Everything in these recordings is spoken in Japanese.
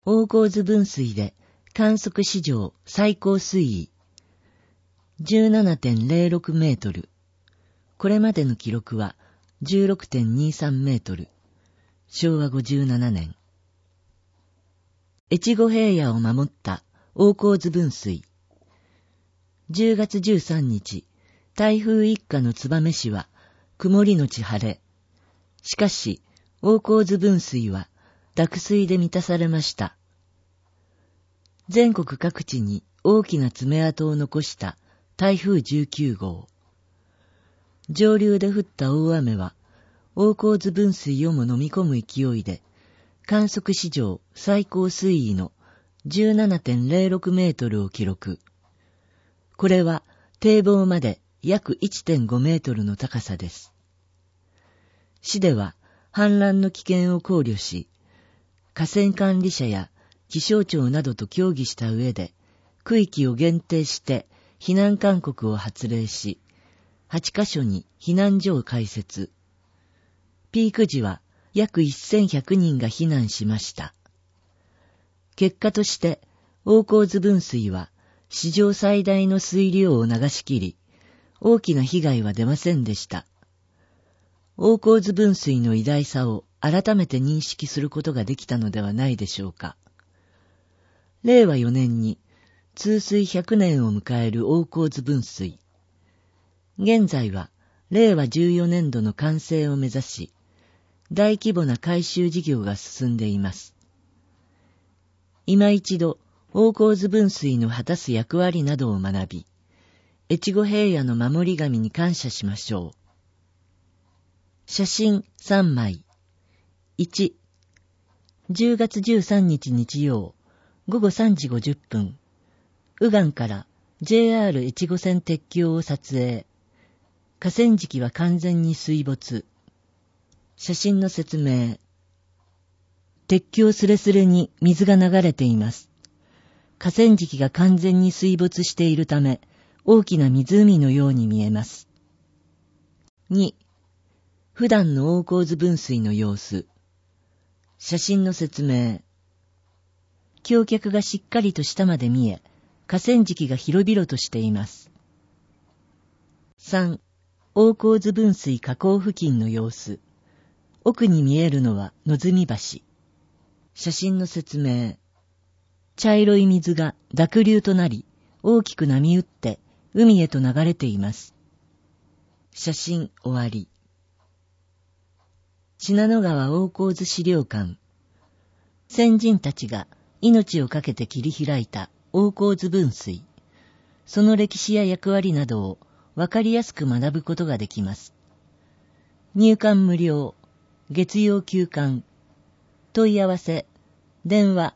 大河津分水で観測史上最高水位 17.06 メートル。これまでの記録は 16.23 メートル。昭和57年。越後平野を守った大河津分水。10月13日、台風一過の燕市は曇りのち晴れ。しかし、大河津分水は濁水で満たされました。全国各地に大きな爪痕を残した台風19号。上流で降った大雨は、大河津分水をも飲み込む勢いで、観測史上最高水位の 17.06 メートルを記録。これは堤防まで約 1.5 メートルの高さです。市では氾濫の危険を考慮し、河川管理者や気象庁などと協議した上で、区域を限定して避難勧告を発令し、8カ所に避難所を開設。ピーク時は約1100人が避難しました。結果として、大河津分水は史上最大の水量を流し切り、大きな被害は出ませんでした。大河津分水の偉大さを改めて認識することができたのではないでしょうか。令和4年に通水100年を迎える大河津分水。現在は令和14年度の完成を目指し、大規模な改修事業が進んでいます。今一度、大河津分水の果たす役割などを学び、越後平野の守り神に感謝しましょう。写真3枚。1、10月13日日曜、午後3時50分、右岸から JR 越後線鉄橋を撮影。河川敷は完全に水没。写真の説明。鉄橋すれすれに水が流れています。河川敷が完全に水没しているため、大きな湖のように見えます。2、普段の大河津分水の様子。写真の説明。橋脚がしっかりと下まで見え、河川敷が広々としています。3、大河津分水河口付近の様子。奥に見えるのは野積橋。写真の説明。茶色い水が濁流となり、大きく波打って海へと流れています。写真終わり。信濃川大河津資料館。先人たちが命をかけて切り開いた大河津分水。その歴史や役割などをわかりやすく学ぶことができます。入館無料。月曜休館。問い合わせ。電話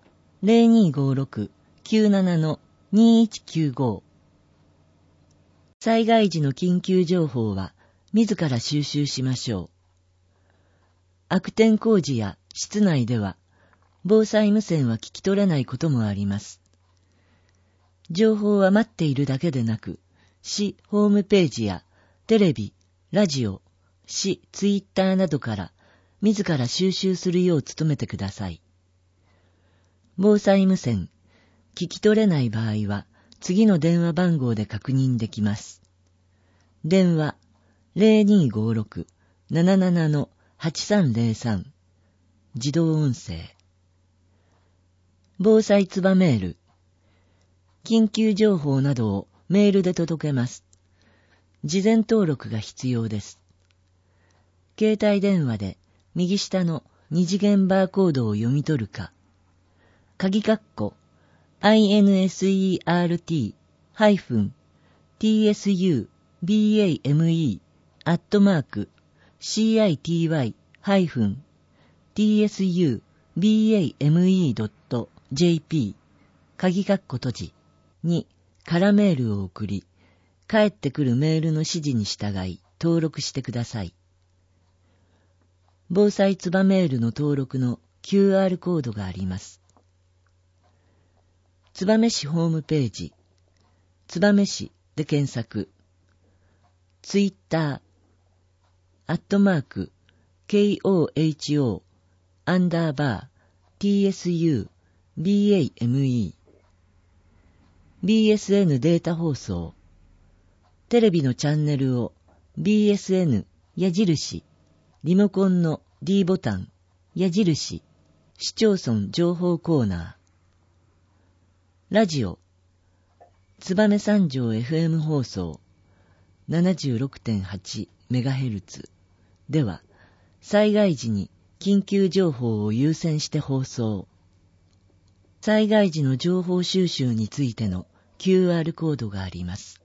0256-97-2195。災害時の緊急情報は自ら収集しましょう。悪天工事や室内では防災無線は聞き取れないこともあります。情報は待っているだけでなく、市ホームページやテレビ、ラジオ、市ツイッターなどから自ら収集するよう努めてください。防災無線、聞き取れない場合は次の電話番号で確認できます。電話 0256-77-8303 自動音声。防災つばメール。緊急情報などをメールで届けます。事前登録が必要です。携帯電話で右下の二次元バーコードを読み取るか、鍵括弧 insert-bame@citybame.jp 鍵括弧閉じに空メールを送り、返ってくるメールの指示に従い登録してください。防災つばメールの登録の QR コードがあります。燕市ホームページ、燕市で検索。ツイッター、@KOHO_TSU BAME、BSN データ放送、テレビのチャンネルを BSN 矢印、リモコンの D ボタン、矢印、市町村情報コーナー、ラジオ、燕三条 FM 放送 76.8 メガヘルツでは、災害時に緊急情報を優先して放送。災害時の情報収集についての QR コードがあります。